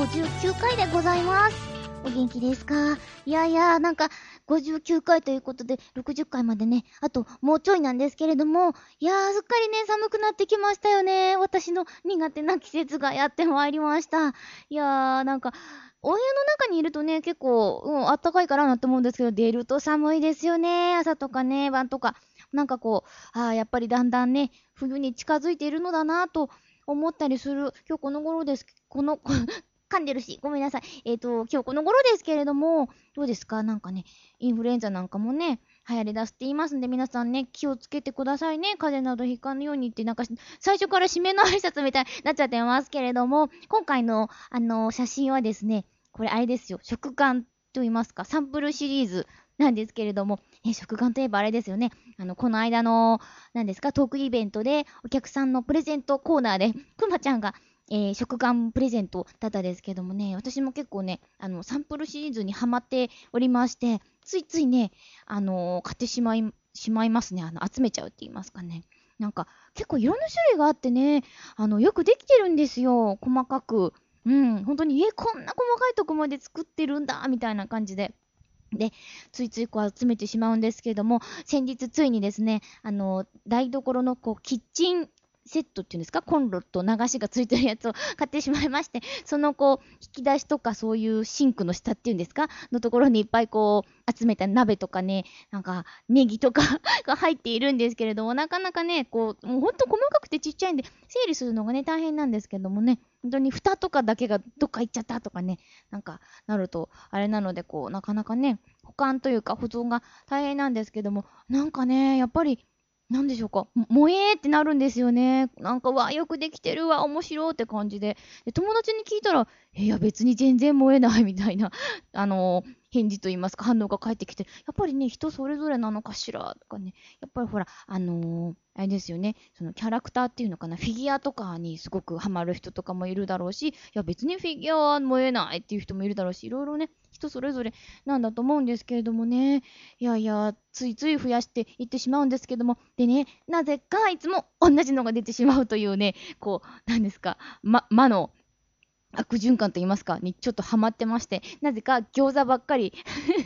59回でございます。お元気ですか？いやいや、なんか59回ということで60回までね、あともうちょいなんですけれども、いやーすっかりね寒くなってきましたよね。私の苦手な季節がやってまいりました。いやーなんかお部屋の中にいるとね結構、あったかいからなって思うんですけど、出ると寒いですよね。朝とかね晩とかなんかこうやっぱりだんだんね冬に近づいているのだなと思ったりする今日この頃です。噛んでるし、ごめんなさい。今日この頃ですけれども、どうですか？なんかね、インフルエンザなんかもね、流行り出すって言いますんで、皆さんね、気をつけてくださいね。風邪などひかぬようにって、なんか、最初から締めの挨拶みたいになっちゃってますけれども、今回の、写真はですね、これあれですよ、食玩と言いますか、サンプルシリーズなんですけれども、食玩といえばあれですよね。この間の、何ですか、トークイベントで、お客さんのプレゼントコーナーで、くまちゃんが、食玩プレゼントだったですけどもね、私も結構ね、サンプルシリーズにハマっておりまして、ついついね、買ってしまいますね。集めちゃうって言いますかね。なんか、結構いろんな種類があってね、よくできてるんですよ。細かく。本当に、こんな細かいとこまで作ってるんだ、みたいな感じで。で、ついついこう集めてしまうんですけれども、先日ついにですね、台所のこう、キッチンセットっていうんですか、コンロと流しがついてるやつを買ってしまいまして、そのこう、引き出しとかそういうシンクの下っていうんですかのところにいっぱいこう、集めた鍋とかね、なんか、ネギとかが入っているんですけれども、なかなかね、こう、もうほんと細かくてちっちゃいんで、整理するのがね、大変なんですけどもね、本当に蓋とかだけがどっか行っちゃったとかね、なんか、なると、あれなので、こう、なかなかね、保管というか保存が大変なんですけども、なんかね、やっぱり、なんでしょうか。萌えーってなるんですよね。なんか、よくできてるわ、面白いって感じで。で、友達に聞いたら、いや、別に全然萌えないみたいな、返事と言いますか、反応が返ってきて、やっぱりね、人それぞれなのかしら、とかね。やっぱりほら、あれですよね、そのキャラクターっていうのかな、フィギュアとかにすごくハマる人とかもいるだろうし、いや、別にフィギュアは萌えないっていう人もいるだろうし、いろいろね、人それぞれなんだと思うんですけれどもね。いやいや、ついつい増やしていってしまうんですけども、でね、なぜかいつも同じのが出てしまうというね、こう、なんですか、魔の悪循環と言いますか、にちょっとハマってまして、なぜか餃子ばっかり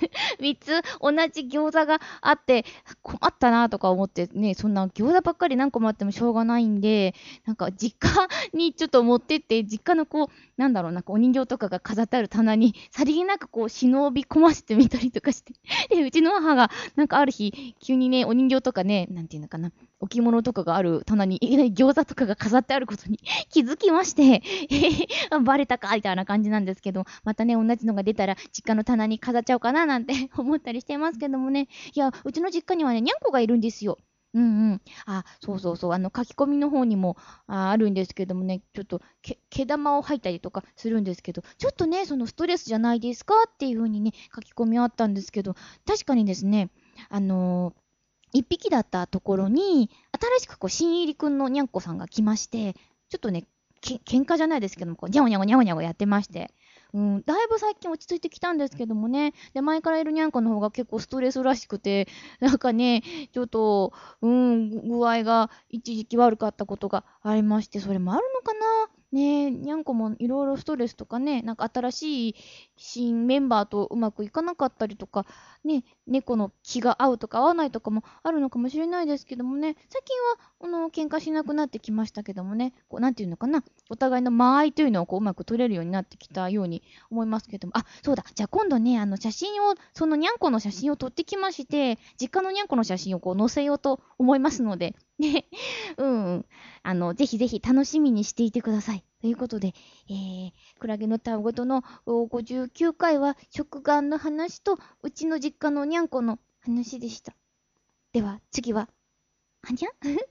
3つ同じ餃子があって困ったなとか思ってね、そんな餃子ばっかり何個もあってもしょうがないんで、なんか実家にちょっと持ってって、実家のこう、なんだろう、なんかお人形とかが飾ってある棚にさりげなくこう忍び込ませてみたりとかして、で、うちの母がなんかある日、急にね、お人形とかね、なんていうのかな、置物とかがある棚にいきなり餃子とかが飾ってあることに気づきまして、バレたかみたいな感じなんですけど、またね、同じのが出たら実家の棚に飾っちゃおうかななんて思ったりしてますけどもね。いや、うちの実家にはね、にゃんこがいるんですよ。うんうん。そうそうそう。書き込みの方にもあるんですけどもね、ちょっと毛玉を吐いたりとかするんですけど、ちょっとね、そのストレスじゃないですかっていう風にね、書き込みあったんですけど、確かにですね、一匹だったところに、新しくこう、新入りくんのにゃんこさんが来まして、ちょっとね、喧嘩じゃないですけども、こう、にゃおにゃおにゃおにゃおやってまして、だいぶ最近落ち着いてきたんですけどもね、で、前からいるにゃんこの方が結構ストレスらしくて、なんかね、ちょっと、具合が一時期悪かったことがありまして、それもあるのかなね。にゃんこもいろいろストレスとかね、なんか新しい新メンバーとうまくいかなかったりとか、ね、猫の気が合うとか合わないとかもあるのかもしれないですけどもね、最近は、喧嘩しなくなってきましたけどもね、こう、なんていうのかな、お互いの間合いというのをこう、うまく取れるようになってきたように思いますけども、そうだ、じゃあ今度ね、写真を、そのにゃんこの写真を撮ってきまして、実家のにゃんこの写真をこう載せようと思いますので、ね、ぜひぜひ楽しみにしていてください。ということで、クラゲのたわごとの59回は食玩の話と、うちの実家のにゃんこの話でした。では、次は、はにゃ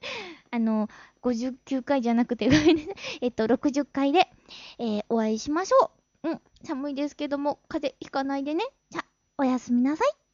59回じゃなくて、ごめんなさい。60回で、お会いしましょう。寒いですけども、風邪ひかないでね。じゃ、おやすみなさい。